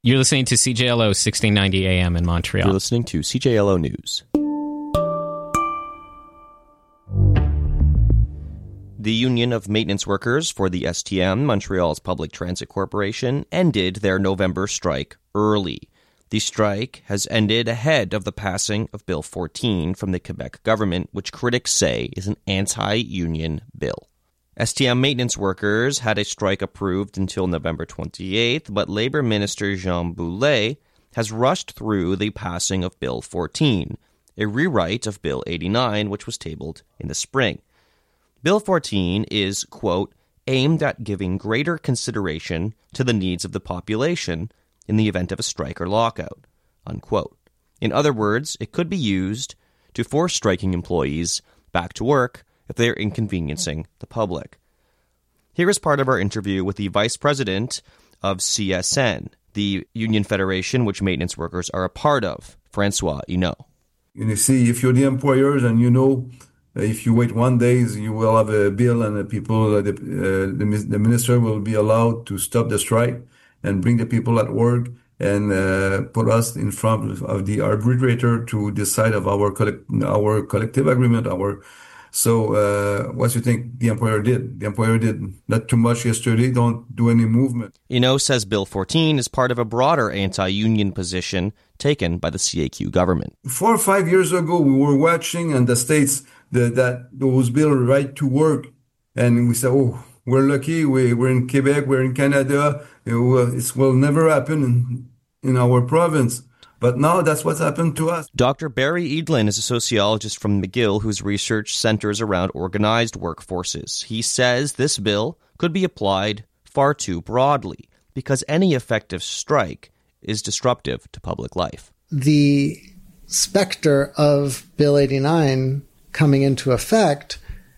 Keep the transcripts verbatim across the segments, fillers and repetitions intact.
You're listening to C J L O sixteen ninety A M in Montreal. You're listening to C J L O News. The Union of Maintenance Workers for the S T M, Montreal's Public Transit Corporation, ended their November strike early. The strike has ended ahead of the passing of Bill fourteen from the Quebec government, which critics say is an anti-union bill. S T M maintenance workers had a strike approved until November twenty-eighth, but Labour Minister Jean Boulet has rushed through the passing of Bill fourteen, a rewrite of Bill eighty-nine, which was tabled in the spring. Bill fourteen is, quote, aimed at giving greater consideration to the needs of the population in the event of a strike or lockout, unquote. In other words, it could be used to force striking employees back to work if they are inconveniencing the public. Here is part of our interview with the vice president of C S N, the union federation which maintenance workers are a part of, Francois Hinault. You see, if you're the employers and you know if you wait one day, you will have a bill and the people, uh, the, uh, the, the minister will be allowed to stop the strike and bring the people at work and uh, put us in front of, of the arbitrator to decide of our collect, our collective agreement, our So uh, what do you think the employer did? The employer did not too much yesterday, don't do any movement. Hinault says Bill fourteen is part of a broader anti-union position taken by the C A Q government. Four or five years ago, we were watching in the States the, that those bills right to work. And we said, oh, we're lucky, we, we're in Quebec, we're in Canada, it will, it will never happen in, in our province. But now that's what's happened to us. Doctor Barry Eadlin is a sociologist from McGill whose research centers around organized workforces. He says this bill could be applied far too broadly because any effective strike is disruptive to public life. The specter of Bill eighty-nine coming into effect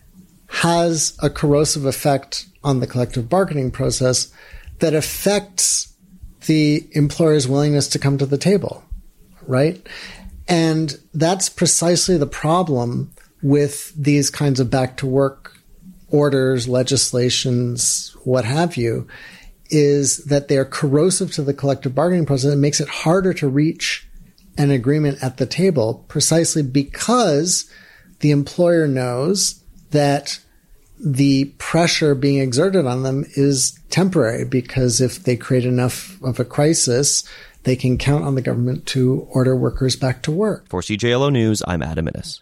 has a corrosive effect on the collective bargaining process that affects the employer's willingness to come to the table. Right? And that's precisely the problem with these kinds of back to work orders, legislations, what have you, is that they're corrosive to the collective bargaining process. It makes it harder to reach an agreement at the table precisely because the employer knows that the pressure being exerted on them is temporary, because if they create enough of a crisis, they can count on the government to order workers back to work. For C J L O News, I'm Adam Innes.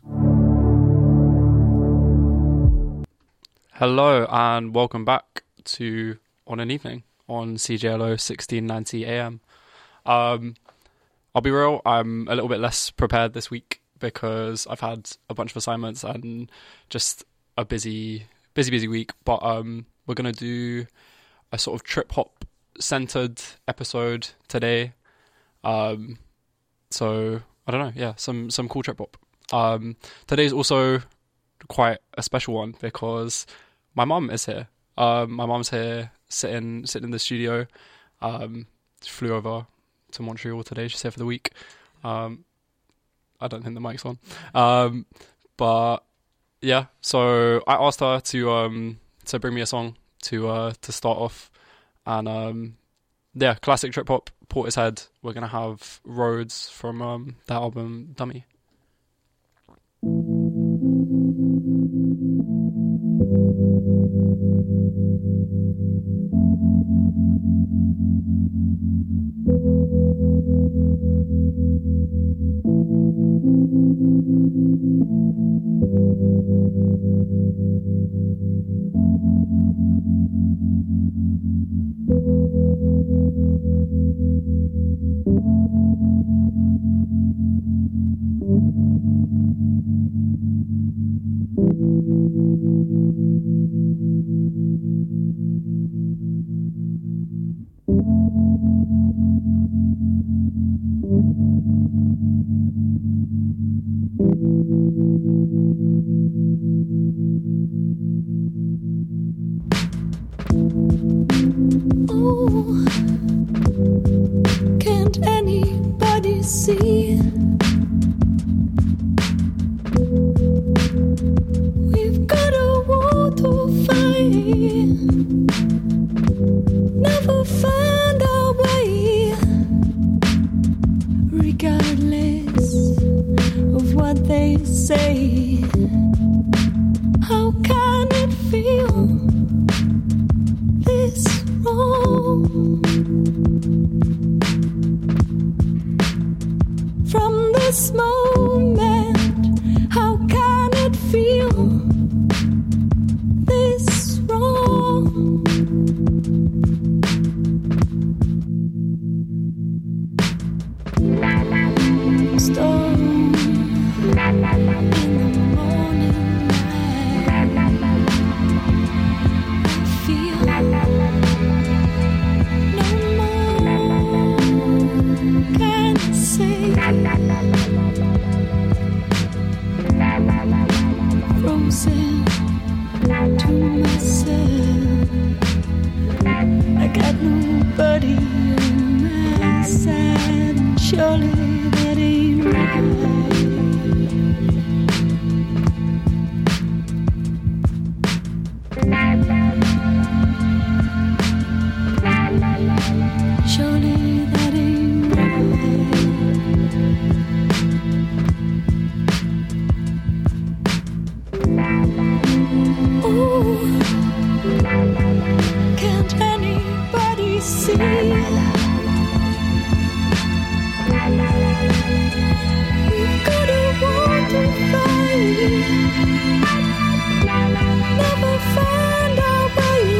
Hello and welcome back to On an Evening on C J L O sixteen ninety A M. Um, I'll be real, I'm a little bit less prepared this week because I've had a bunch of assignments and just a busy, busy, busy week. But um, we're going to do a sort of trip-hop centered episode today. Um, so I don't know, yeah, some, some cool trip hop. Um, today's also quite a special one because my mum is here. Um, my mum's here sitting, sitting in the studio. Um, flew over to Montreal today. She's here for the week. Um, I don't think the mic's on. Um, but yeah, so I asked her to, um, to bring me a song to, uh, to start off. And, um, yeah, classic trip hop, Portishead. We're going to have Roads from um, that album, Dummy. Oh, can't anybody see? We've got a war to fight, never find our way. this moment, how can it feel this wrong? Storm in the morning light, I feel no more can say. Frozen to myself, I got nobody on my side, and surely that ain't right. Surely that ain't right. Ooh, can't anybody see? We've got a war to fight, never find our way,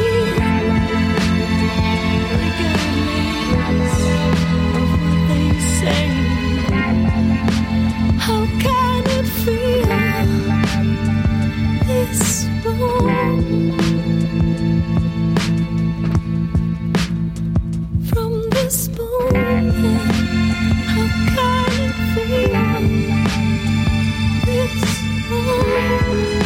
regardless of what they say. How can it feel this wrong? From this moment, how can it feel this wrong?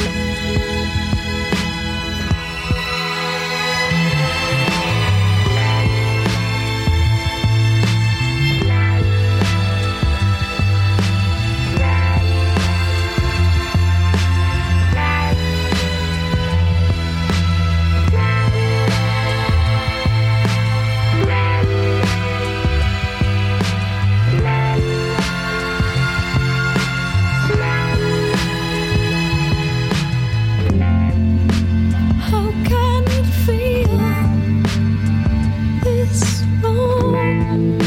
How can it feel this wrong?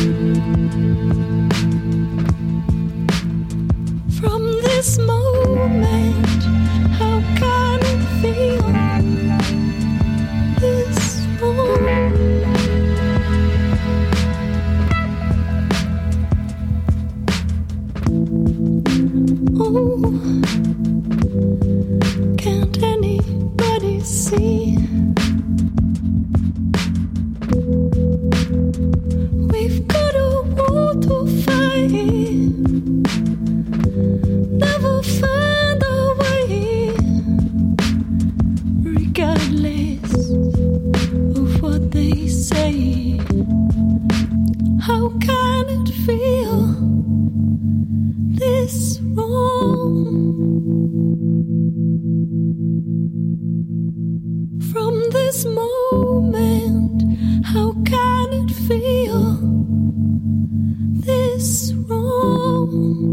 From this moment, how can it feel this wrong? Oh, can't anybody see? We've got a war to fight, never find our way, regardless of what they say. How can it feel this wrong? From this moment, how can it feel this wrong?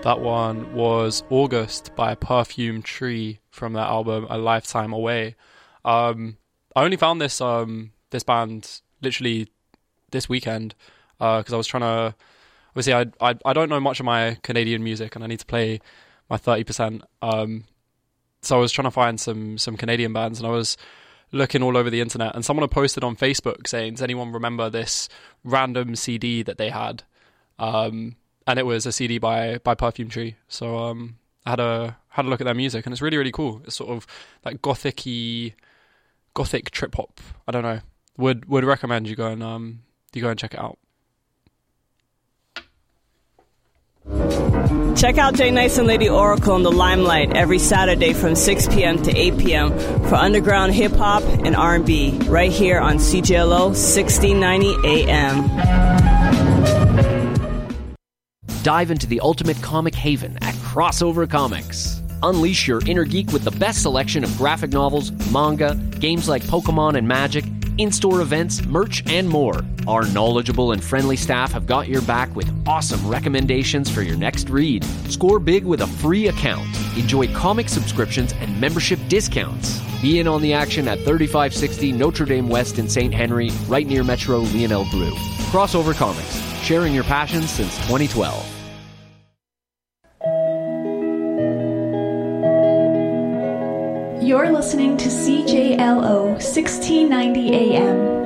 That one was August by Perfume Tree from their album A Lifetime Away. Um, I only found this um, this band literally this weekend because uh, I was trying to... Obviously, I, I I don't know much of my Canadian music and I need to play my thirty percent. Um, so I was trying to find some some Canadian bands and I was looking all over the internet and someone had posted on Facebook saying, does anyone remember this random C D that they had? Um, and it was a C D by, by Perfume Tree. So um, I had a had a look at their music and it's really, really cool. It's sort of like gothic-y, gothic trip-hop. I don't know. Would would recommend you go and um you go and check it out. Check out Jay Nice and Lady Oracle in the Limelight every Saturday from six p.m. to eight p.m. for underground hip-hop and R and B right here on C J L O sixteen ninety A M. Dive into the ultimate comic haven at Crossover Comics. Unleash your inner geek with the best selection of graphic novels, manga, games like Pokemon and Magic, in-store events, merch, and more. Our knowledgeable and friendly staff have got your back with awesome recommendations for your next read. Score big with a free account. Enjoy comic subscriptions and membership discounts. Be in on the action at thirty-five sixty Notre Dame West in Saint Henry, right near Metro Lionel Bleu. Crossover Comics, sharing your passion since twenty twelve. You're listening to C J L O sixteen ninety A M.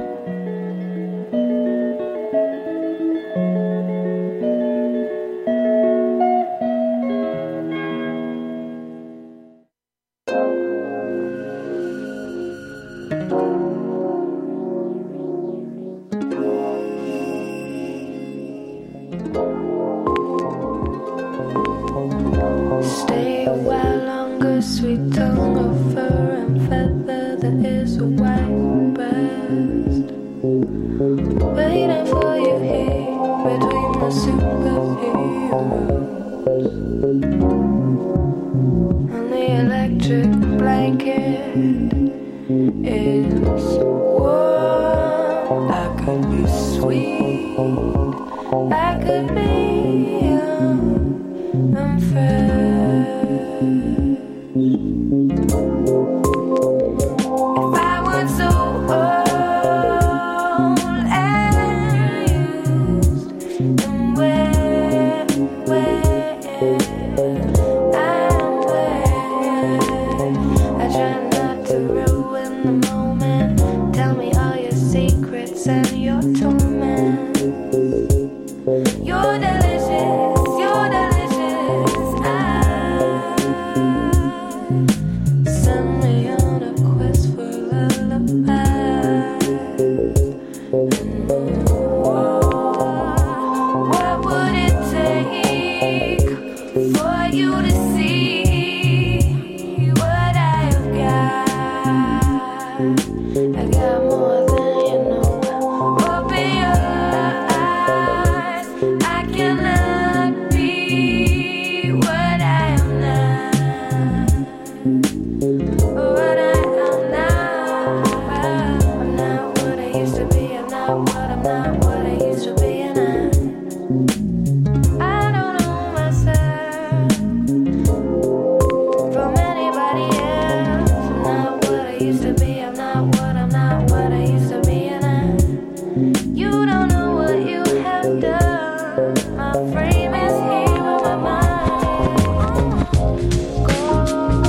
Stay a while longer, sweet tongue of fur and feather that is a white breast. Waiting for you here between the superheroes and the electric blanket is warm. I could be sweet, I could be young and fresh. If I was so old and used and where, where I'm where I try not to ruin the moment. Tell me all your secrets and your torment. You're delicious, you're delicious. I send me on a quest for lullaby. What would it take for you to see what I've got? I got more than you know. Open your eyes. I cannot be what I am not. What I am now. I'm not what I used to be. I'm not what I'm not. What I used to be. And I, I don't know myself from anybody else. I'm not what I used to be. I'm not what I'm not. What I used to be. And I, you don't know what you have done. My frame is here with my mind. Gone,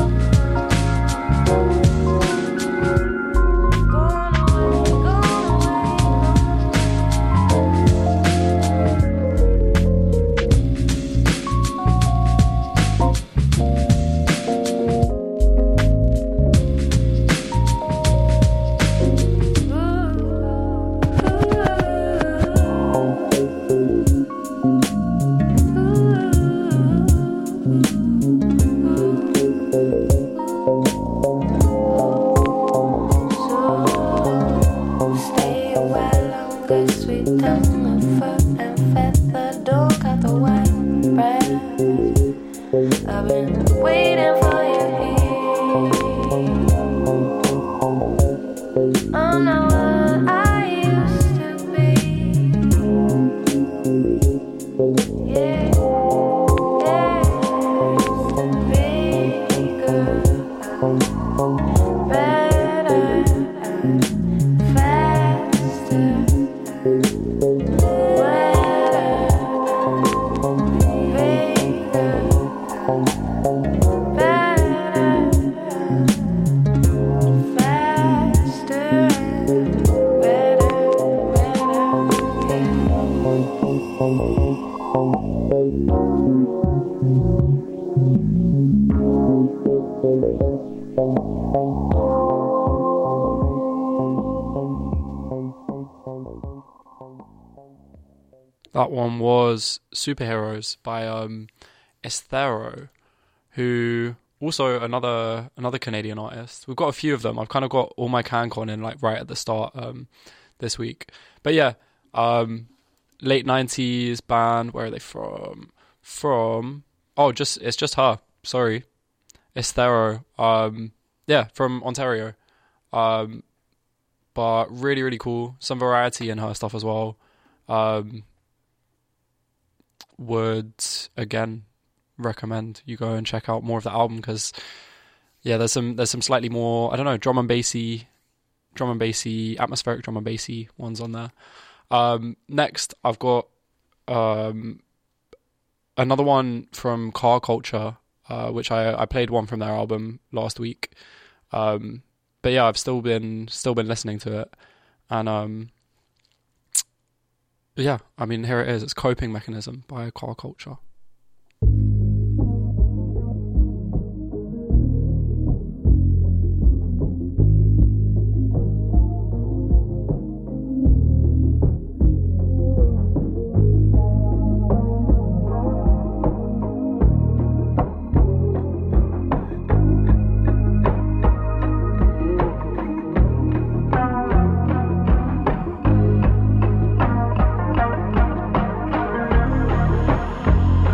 gone away, gone Stay a while longer, sweet tongue of fur and feather. Don't cut the white bread. I've been waiting for you here. I'm not what I used to be. Yeah, yeah. That one was Superheroes by um, Esthero, who also another another Canadian artist. We've got a few of them. I've kind of got all my CanCon in like right at the start um, this week. But yeah, um, late nineties band. Where are they from? From oh, just it's just her. Sorry, Esthero. Um, yeah, from Ontario. Um, but really, really cool. Some variety in her stuff as well. Um, would again recommend you go and check out more of the album because yeah, there's some there's some slightly more I don't know drum and bassy, drum and bassy, atmospheric drum and bassy ones on there. Um, next, I've got um, another one from Car Culture, uh, which I I played one from their album last week. Um, but yeah, I've still been still been listening to it, and um. Yeah, I mean, here it is. It's Coping Mechanism by Car Culture. Thank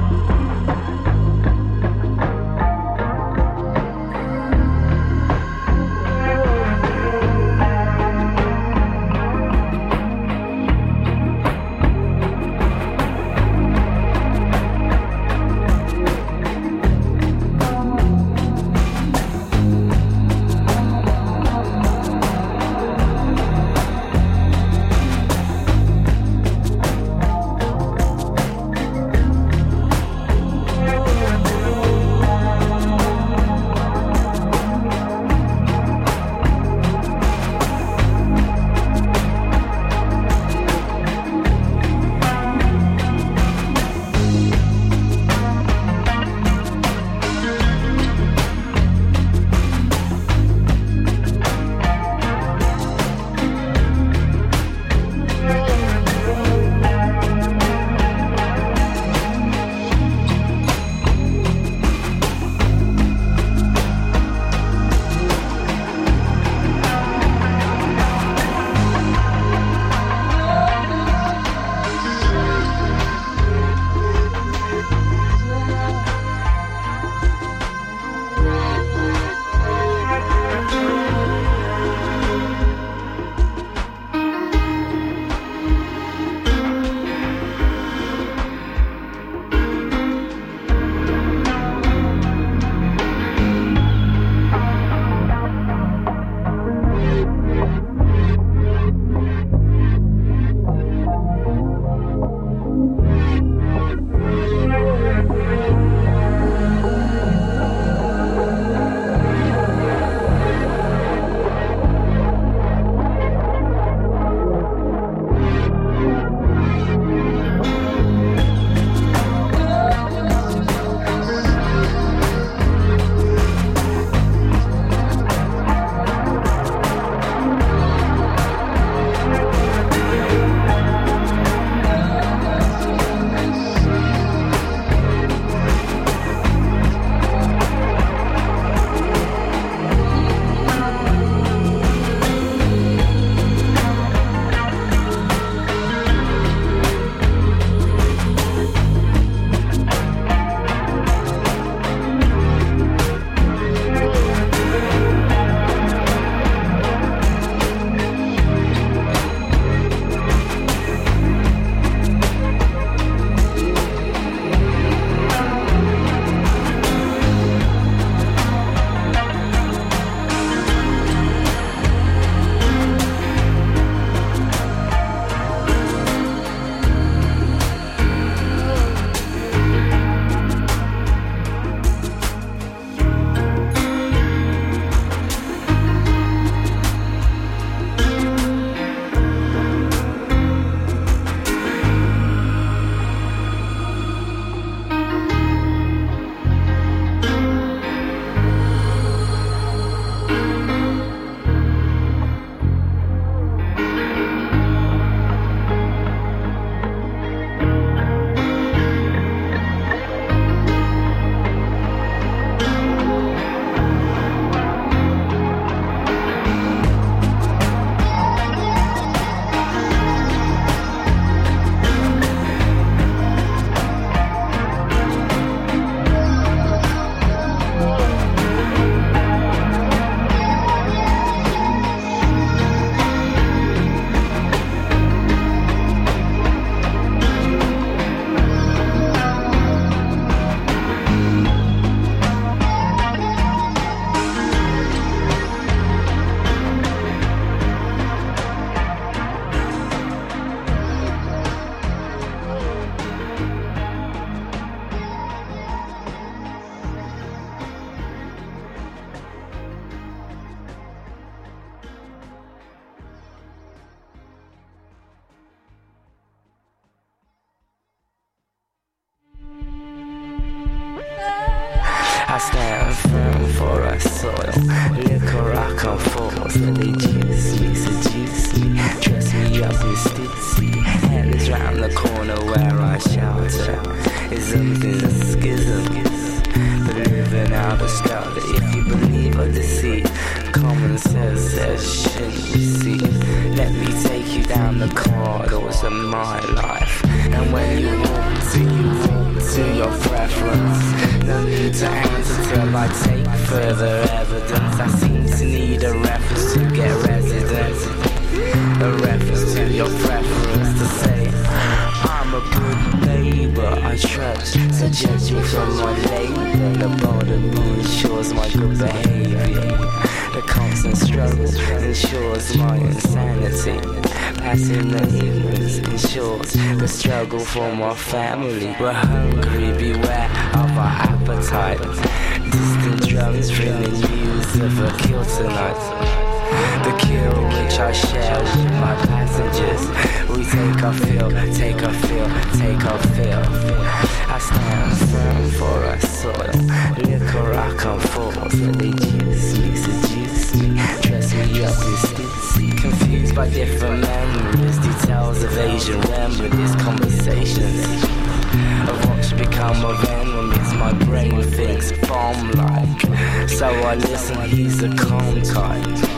I stand firm for our soil. Liquor I come forth, and they juice me, seduce me, dress me up in stitsy. Hell is round the corner where I shelter. Isms is a schism. But living out a scout, if you believe or deceit, common sense says shouldn't receive. Let me take you down the corridors of my life. And when you walk to, you walk to your preference. No need to answer till I take further evidence. I seem to need a reference to get residence. A reference to your preference to say I'm a good neighbor. I trust to judge me from my labor. The border ensures my good behavior. The constant struggle ensures my insanity. Passing the ignorance ensures the struggle for my family. We're hungry, beware of our appetite. Distant drums bringing news of a kill tonight. The kill which I share with my passengers. We take our fill, take our fill, take our fill. I stand firm for our soil. Liquor I come forth, and they juice me, seduce me, dress me up in stitsy. Confused by different memories, details of Asian remedies, conversations of what should become of enemies. My brain thinks bomb-like, so I listen, he's a calm type.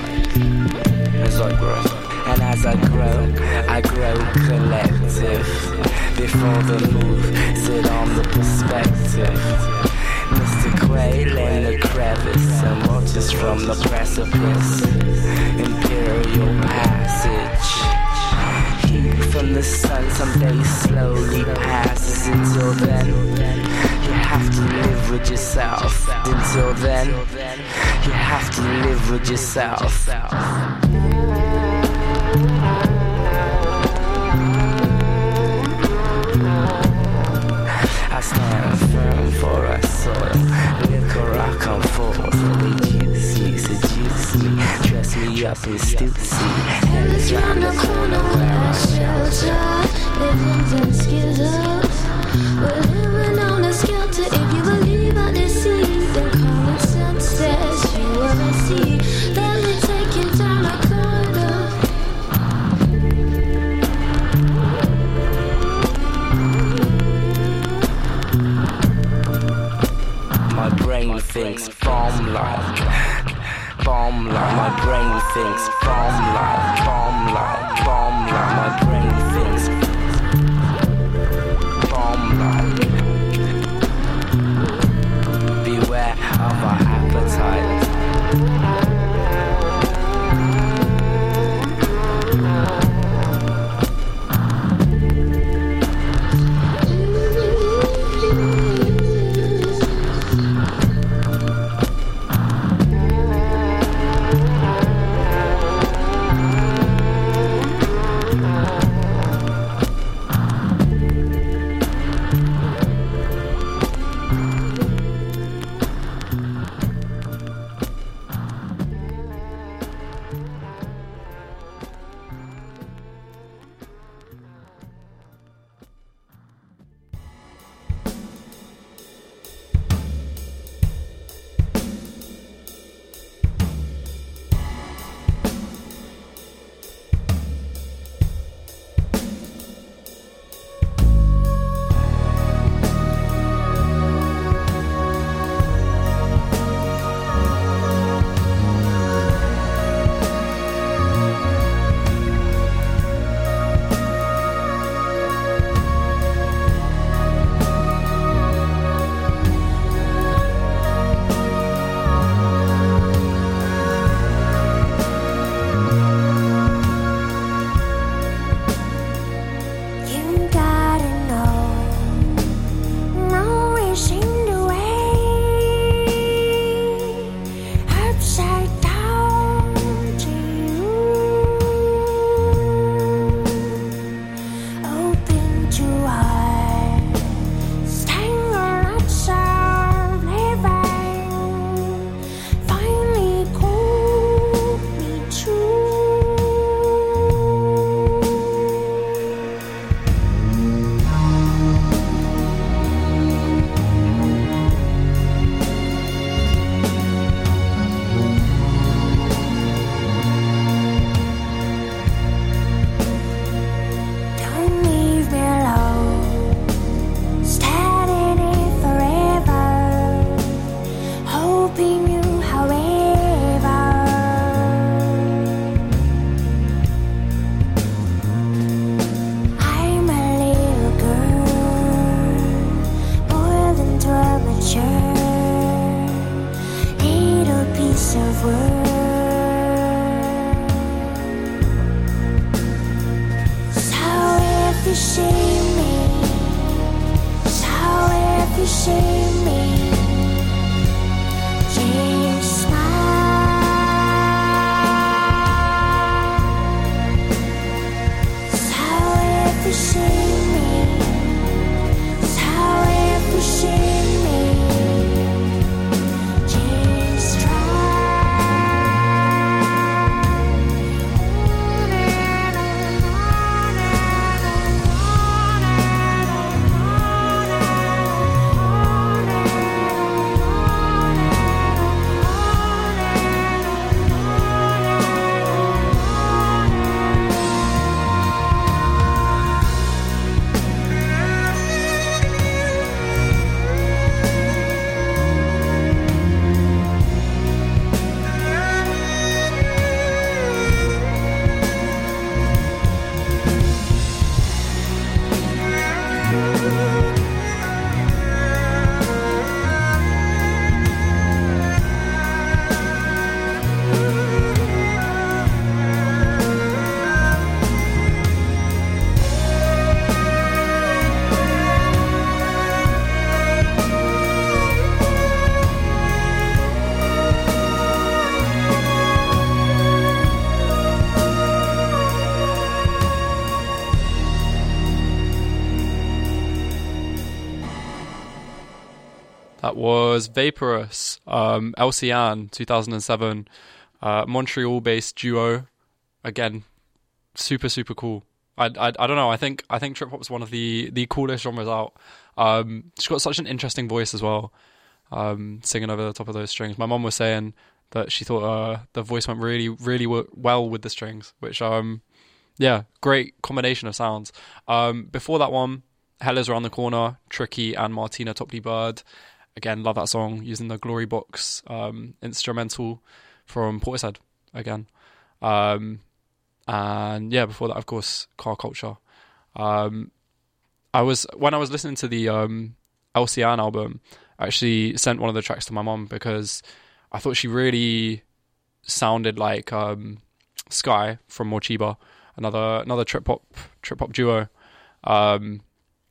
As I grow, and as I grow, I grow collective. Before the move, sit on the perspective. Mister Quail in the crevice and watches from the precipice. Imperial passage. Heat from the sun someday slowly passes. Until then, you have to live with yourself. Until then, you have to live with yourself. I stand firm for our soil. Liquor I come forth, and they juice me, seduce me, dress me up in stitsy. Hell is round the corner where I shelter. Living in skittles, we're living on a skelter. If you believe I deceive, then common sense says you are a seed. Let me take you down a corridor. My brain thinks bomb-like, bomb-like. My brain thinks bomb-like, bomb-like, bomb-like. My brain thinks bomb-like. Beware of our appetite. you shame me. How if you shame me. You smile. How if you shame me. How if you shame me. Just That was Vaporous, um, Elcian, two thousand seven, uh, Montreal-based duo. Again, super super cool. I, I, I don't know. I think I think trip hop's one of the the coolest genres out. Um, she's got such an interesting voice as well, um, singing over the top of those strings. My mum was saying that she thought uh, the voice went really really w- well with the strings, which um, yeah, great combination of sounds. Um, before that one, Hell Is Around the Corner, Tricky and Martina Topley Bird. Again, love that song, using the Glory Box um, instrumental from Portishead again. Um, and yeah, before that, of course, Car Culture. Um, I was when I was listening to the um, Elcian album, I actually sent one of the tracks to my mom because I thought she really sounded like um, Sky from Mochiba, another another trip hop trip hop duo, um,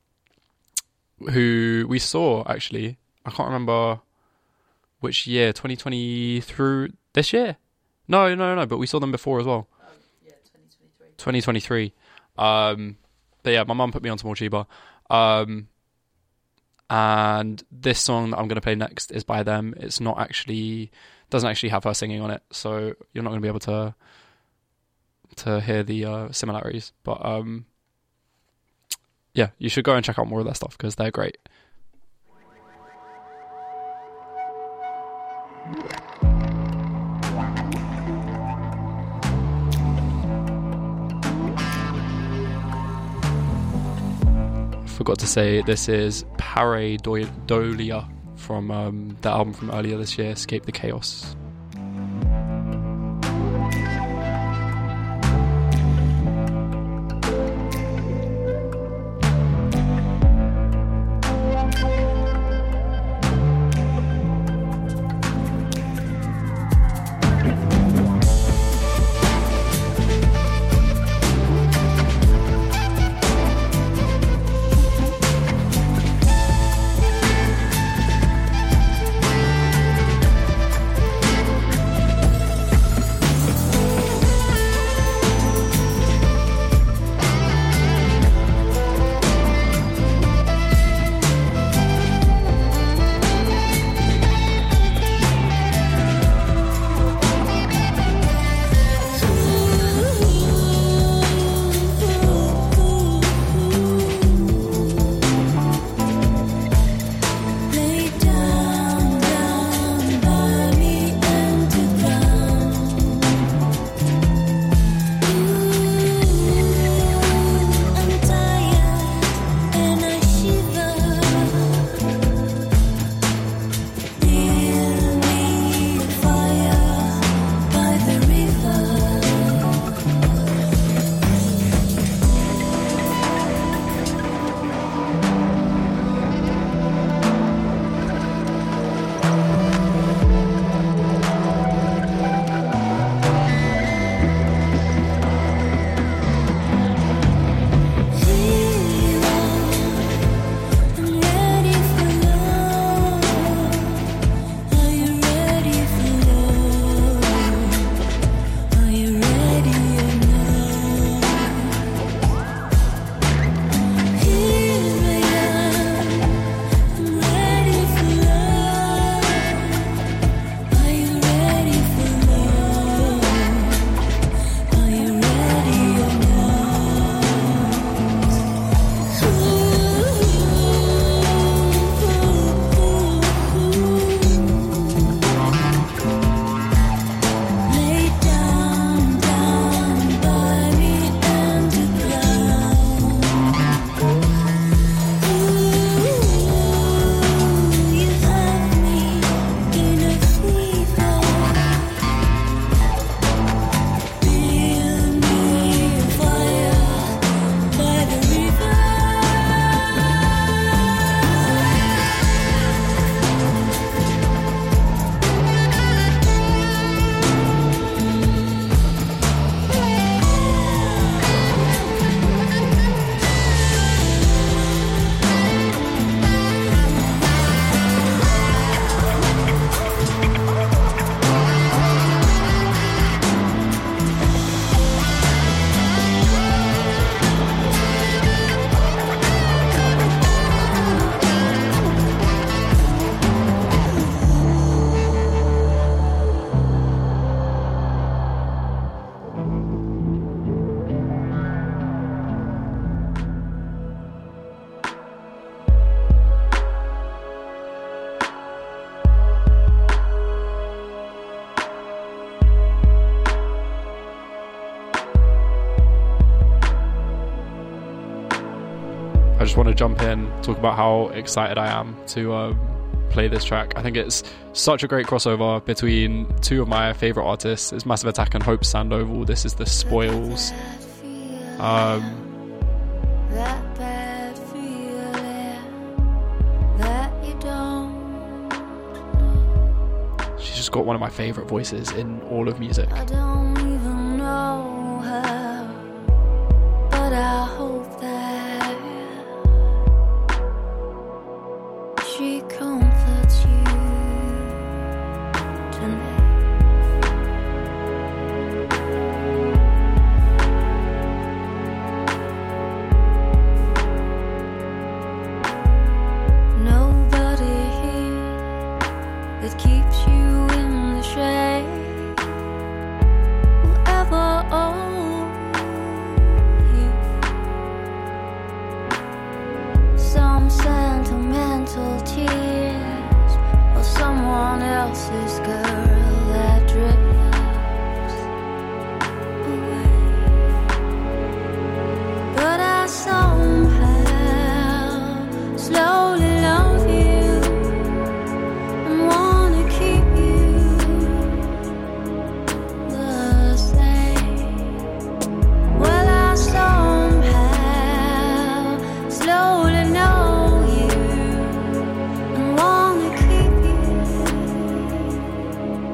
who we saw actually. I can't remember which year, twenty twenty through this year? No, no, no, but we saw them before as well. Um, yeah, twenty twenty-three. twenty twenty-three. Um, but yeah, my mum put me onto Mochiba. Um, and this song that I'm going to play next is by them. It's not actually, doesn't actually have her singing on it, so you're not going to be able to to hear the uh, similarities. But um, yeah, you should go and check out more of their stuff because they're great. Forgot to say this is Pareidolia from um, the album from earlier this year, Escape the Chaos. Thank I just want to jump in, talk about how excited I am to um, play this track. I think it's such a great crossover between two of my favourite artists. It's Massive Attack and Hope Sandoval. This is The Spoils. Um, That bad feeling that you don't know. she's just got one of my favourite voices in all of music. I don't even know her, but I hope that she comforts you tonight. Nobody here that keeps you in the shade will ever own you. Some sentimental tears or someone else's girl that drifts away. But I somehow slowly love you and wanna keep you the same. Well, I somehow slowly know you and wanna keep you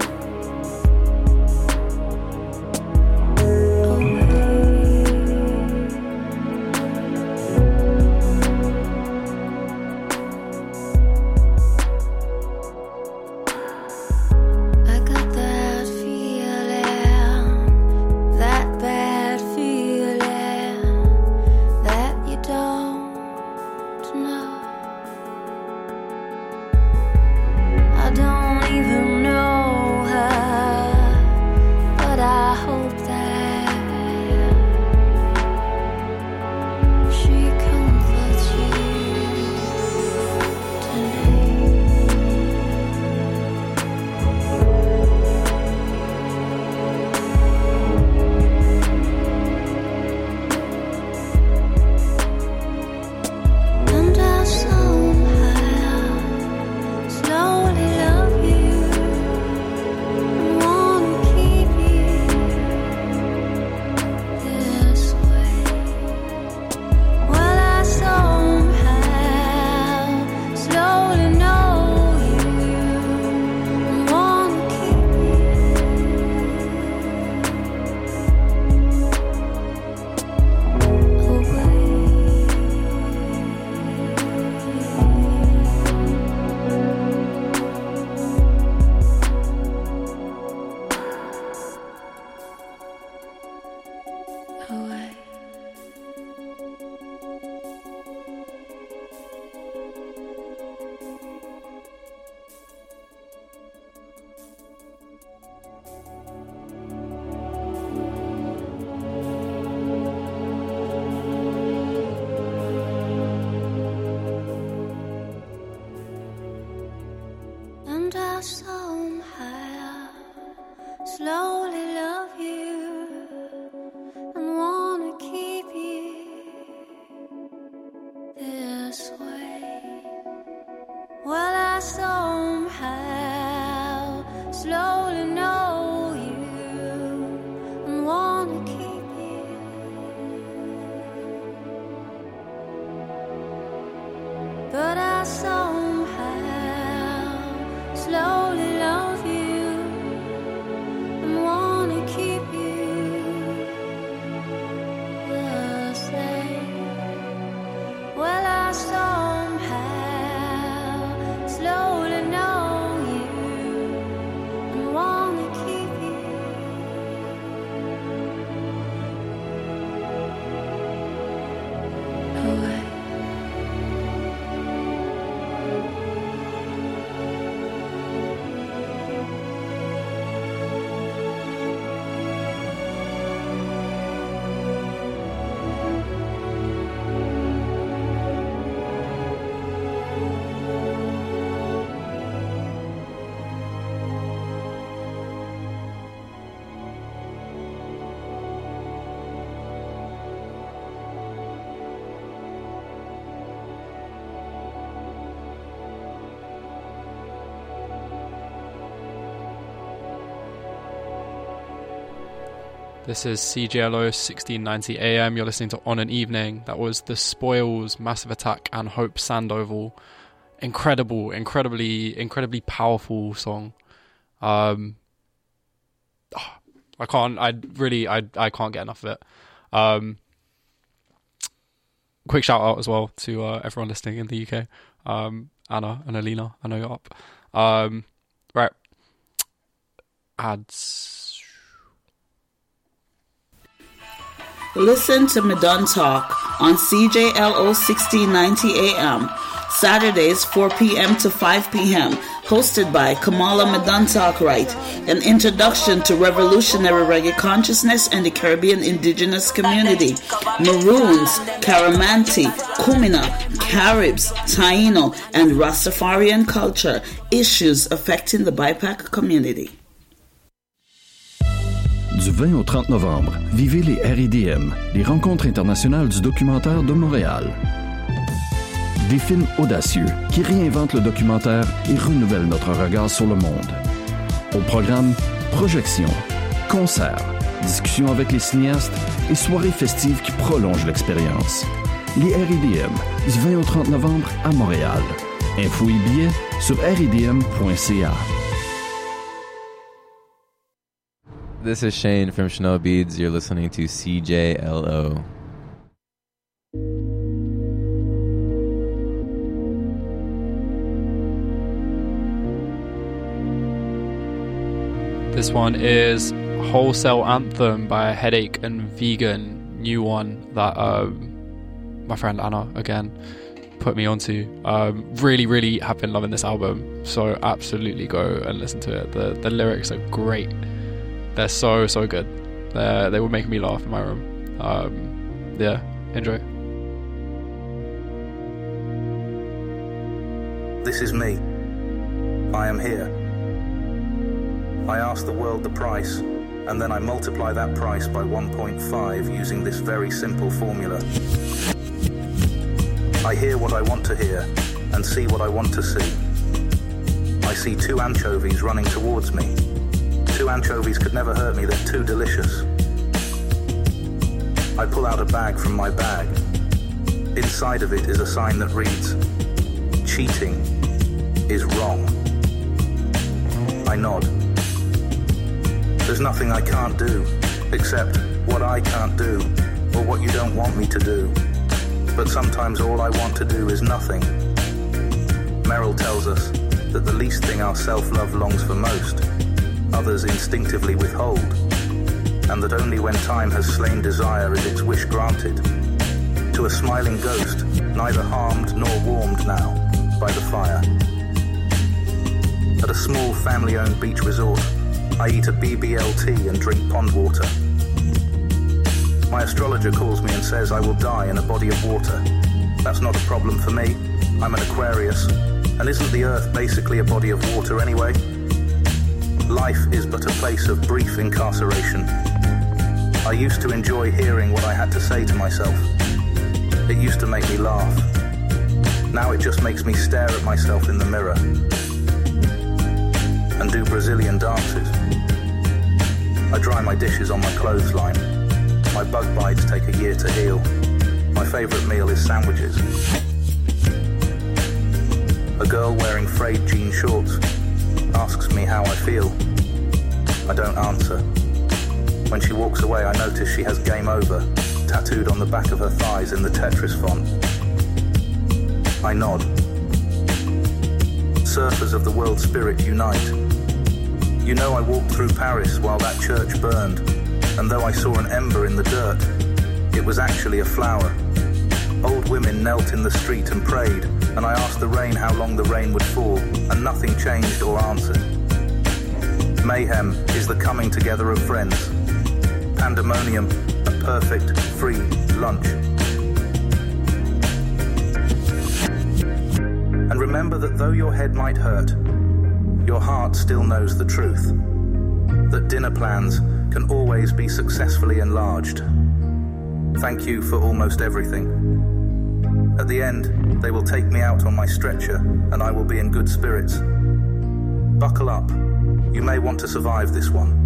but I somehow slowly love you and wanna keep you the same. Well, I somehow slowly know you and wanna keep you. Away. This is C J L O sixteen ninety A M. You're listening to On an Evening. That was The Spoils, Massive Attack, and Hope Sandoval. Incredible, incredibly, incredibly powerful song. Um, I can't, I really, I, I can't get enough of it. Um, quick shout out as well to uh, everyone listening in the U K. Um, Anna and Alina, I know you're up. Um, right. Ads. Listen to Madon Talk on C J L O sixteen ninety A M, Saturdays four p.m. to five p.m. Hosted by Kamala Madon Talk Right, an introduction to revolutionary reggae consciousness and the Caribbean indigenous community, Maroons, Caramanti, Kumina, Caribs, Taino, and Rastafarian culture, issues affecting the B I P A C community. Du vingt au trente novembre, vivez les R I D M, les rencontres internationales du documentaire de Montréal. Des films audacieux qui réinventent le documentaire et renouvellent notre regard sur le monde. Au programme, projections, concerts, discussions avec les cinéastes et soirées festives qui prolongent l'expérience. Les R I D M, du vingt au trente novembre à Montréal. Infos et billets sur r i d m point c a. This is Shane from Chanel Beads. You're listening to C J L O. This one is Wholesale Anthem by Headache and Vegan. New one that um, my friend Anna, again, put me onto. Um, really, really have been loving this album. So absolutely go and listen to it. The, the lyrics are great. They're so, so good. They're, they were making me laugh in my room. Um, yeah, enjoy. This is me. I am here. I ask the world the price, and then I multiply that price by one point five using this very simple formula. I hear what I want to hear, and see what I want to see. I see two anchovies running towards me. Two anchovies could never hurt me, they're too delicious. I pull out a bag from my bag. Inside of it is a sign that reads, cheating is wrong. I nod. There's nothing I can't do, except what I can't do, or what you don't want me to do. But sometimes all I want to do is nothing. Merrill tells us that the least thing our self-love longs for most, others instinctively withhold, and that only when time has slain desire is its wish granted. To a smiling ghost, neither harmed nor warmed now by the fire. At a small family-owned beach resort, I eat a B B L T and drink pond water. My astrologer calls me and says I will die in a body of water. That's not a problem for me. I'm an Aquarius. And isn't the Earth basically a body of water anyway? Life is but a place of brief incarceration. I used to enjoy hearing what I had to say to myself. It used to make me laugh. Now it just makes me stare at myself in the mirror and do Brazilian dances. I dry my dishes on my clothesline. My bug bites take a year to heal. My favourite meal is sandwiches. A girl wearing frayed jean shorts asks me how I feel. I don't answer. When she walks away, I notice she has game over tattooed on the back of her thighs in the Tetris font. I nod. Surfers of the world spirit unite. You know I walked through Paris while that church burned, and though I saw an ember in the dirt, it was actually a flower. Old women knelt in the street and prayed, and I asked the rain how long the rain would fall, and nothing changed or answered. Mayhem is the coming together of friends. Pandemonium, a perfect, free lunch. And remember that though your head might hurt, your heart still knows the truth. That dinner plans can always be successfully enlarged. Thank you for almost everything. At the end, they will take me out on my stretcher, and I will be in good spirits. Buckle up. You may want to survive this one.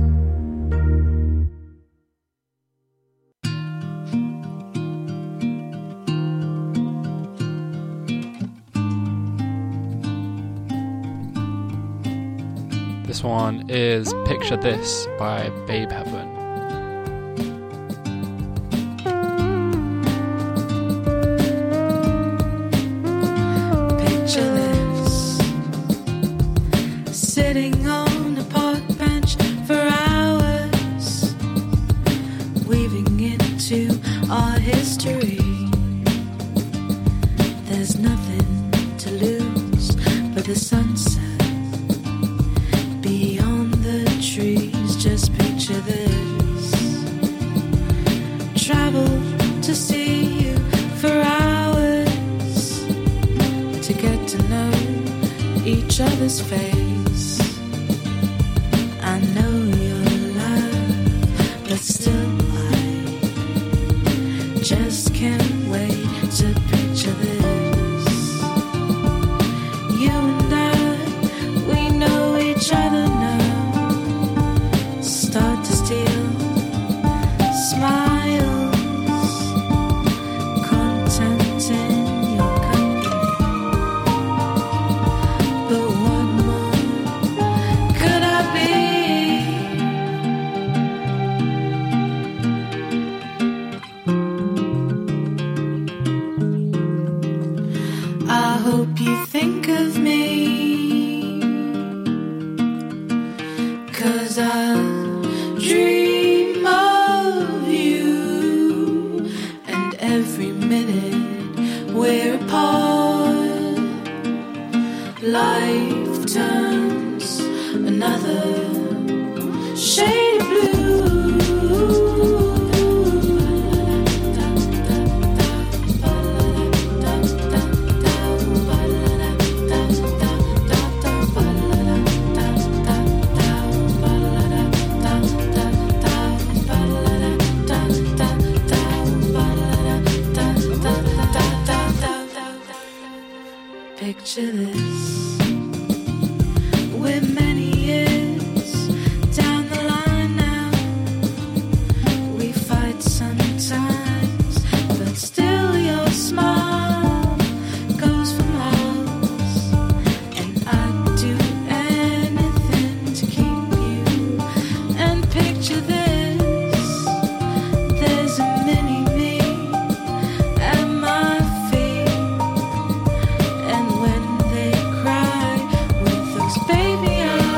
This one is Picture This by Babe Heaven. Picture this, sitting on a park bench for hours, weaving into our history. There's nothing to lose but the sunset beyond the trees. Just picture this, travel to see you for hours, to get to know each other's face. I know you're alive, but still I just can't wait to picture this. You and I, we know each other now. Start to steal smiles, content in your company. But what more could I be? I hope you think of me, 'cause I dream of you, and every minute we're apart, life turns another shade of blue. Picture this, we're many years down the line now. We fight sometimes, but still your smile goes for miles, and I'd do anything to keep you. And picture this, there's a mini me at my feet, and when they cry with those baby eyes,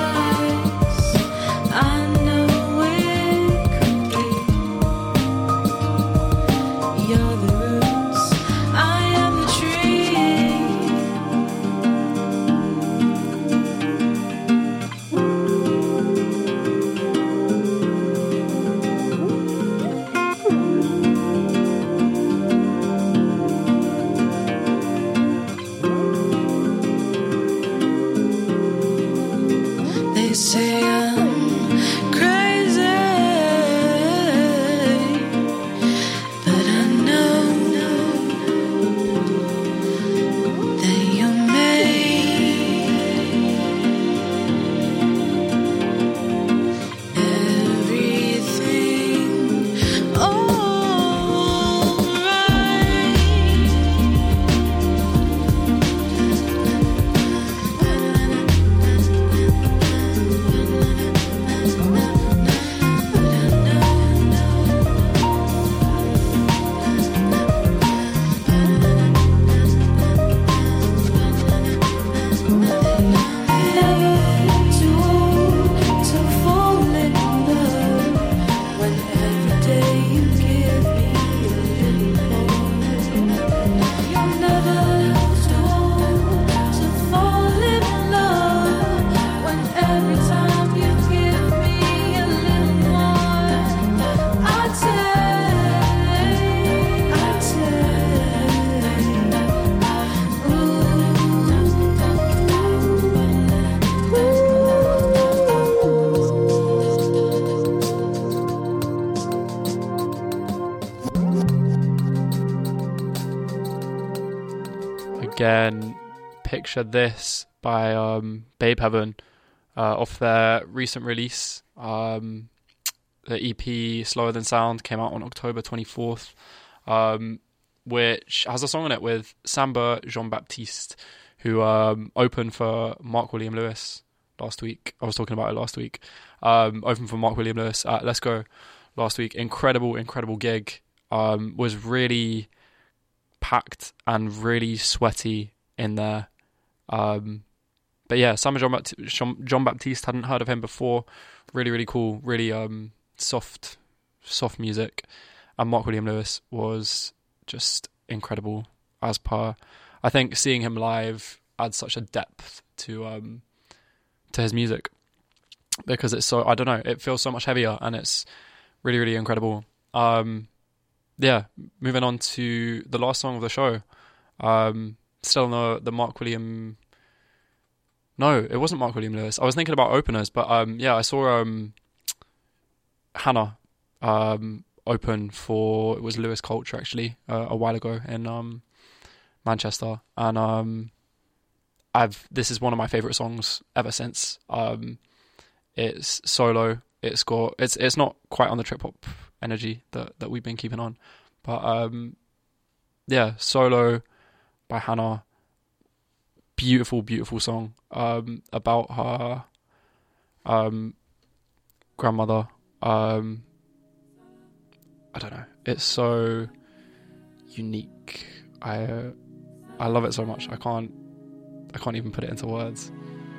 again, Picture This by um, Babe Heaven uh, off their recent release. Um, the E P Slower Than Sound came out on October twenty-fourth, um, which has a song on it with Samba Jean-Baptiste, who um, opened for Mark William Lewis last week. I was talking about it last week. Um, opened for Mark William Lewis at Let's Go last week. Incredible, incredible gig. Um, was really packed and really sweaty in there. Um, but yeah, Samba Jean-Baptiste, Jean Baptiste, hadn't heard of him before. Really, really cool. Really um, soft, soft music. And Mark William Lewis was just incredible. As per, I think seeing him live adds such a depth to um, to his music, because it's so, I don't know, it feels so much heavier, and it's really, really incredible. Um, yeah, moving on to the last song of the show. Um, still no the Mark William. No, it wasn't Mark William Lewis. I was thinking about openers, but um, yeah, I saw um, Hannah um, open for, it was Lewis Culture actually uh, a while ago in um, Manchester, and um, I've this is one of my favorite songs ever since. Um, it's solo. It's got it's it's not quite on the trip hop energy that, that we've been keeping on, but um, yeah, solo by Hannah. Beautiful, beautiful song um, about her um, grandmother. Um, I don't know. It's so unique. I uh, I love it so much. I can't I can't even put it into words.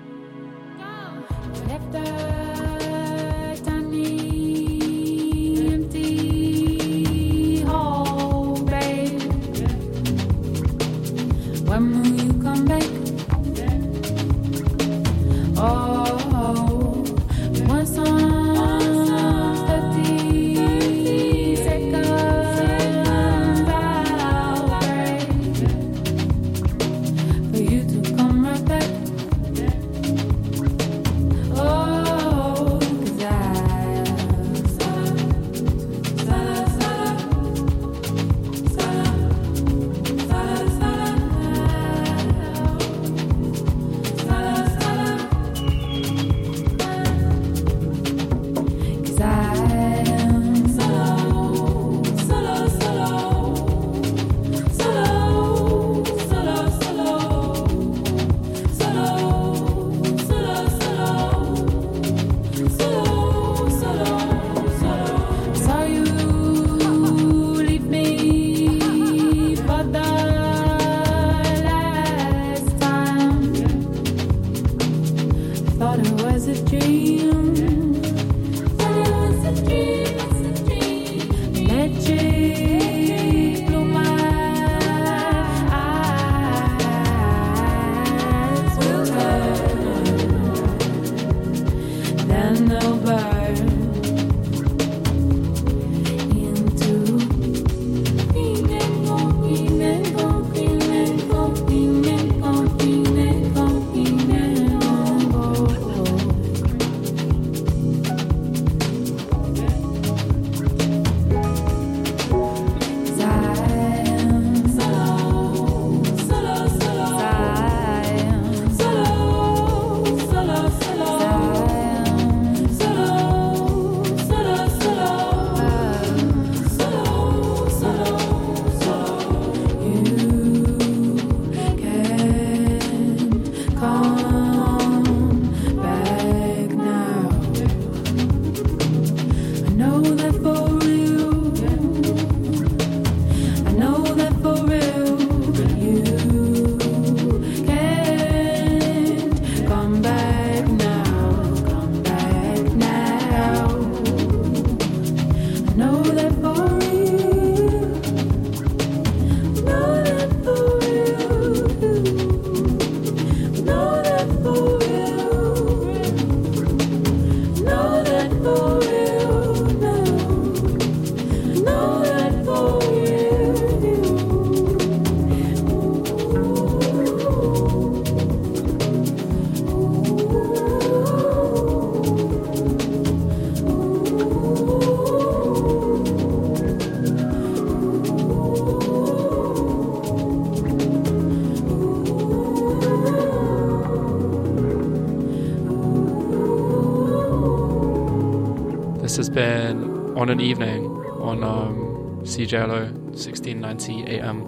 When will you come back? Oh, oh, one song, thirty seconds, I'll break for you to come right back. Oh, 'cause I this has been On an Evening on um, C J L O sixteen ninety A M.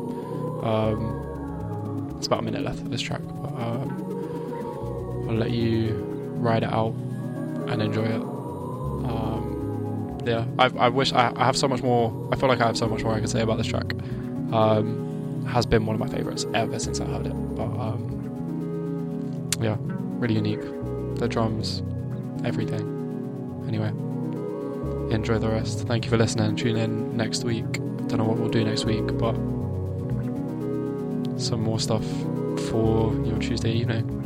Um, it's about a minute left of this track, but um, I'll let you ride it out and enjoy it. Um, yeah, I, I wish I, I have so much more. I feel like I have so much more I could say about this track. Um, has been one of my favorites ever since I heard it. But um, yeah, really unique. The drums, everything. Anyway, enjoy the rest. Thank you for listening. Tune in next week. Don't know what we'll do next week, but some more stuff for your Tuesday evening.